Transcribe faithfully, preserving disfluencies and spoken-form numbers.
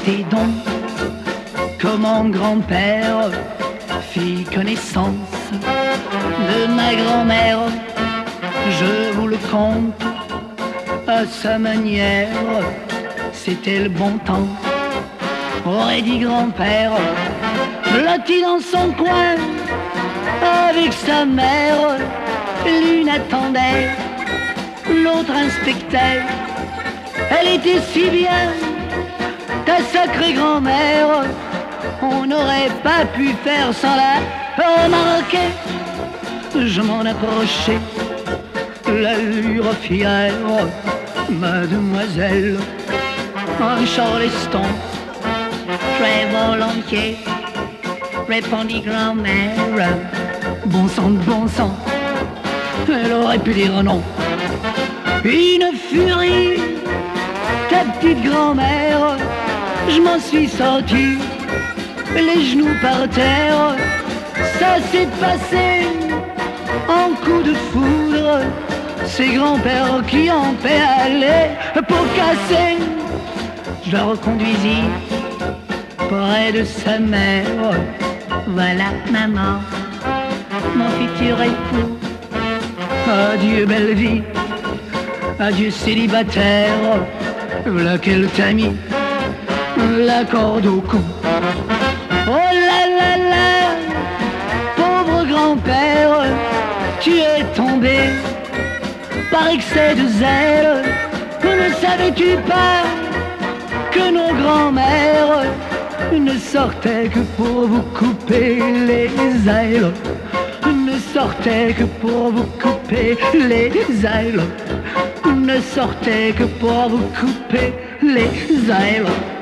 C'était donc que mon grand-père fit connaissance de ma grand-mère. Je vous le conte à sa manière, c'était le bon temps, aurait dit grand-père, blotti dans son coin avec sa mère. L'une attendait, l'autre inspectait, elle était si bien, ta sacrée grand-mère, on n'aurait pas pu faire sans la remarquer. Je m'en approchais, l'allure fière, mademoiselle, en charleston, très volontiers, répondit grand-mère. Bon sang de bon sang, elle aurait pu dire non. Une furie, ta petite grand-mère, je m'en suis sorti, les genoux par terre. Ça s'est passé en coup de foudre, c'est grand-père qui en fait aller pour casser. Je la reconduisis près de sa mère. Voilà maman, mon futur époux. Adieu belle vie, adieu célibataire. Voilà qu'elle t'a mis la corde au cou. Oh là là là, pauvre grand-père, tu es tombé par excès de zèle. Ne savais-tu pas que nos grands-mères ne sortaient que pour vous couper les ailes? Ne sortaient que pour vous couper les ailes. Ne sortaient que pour vous couper les ailes.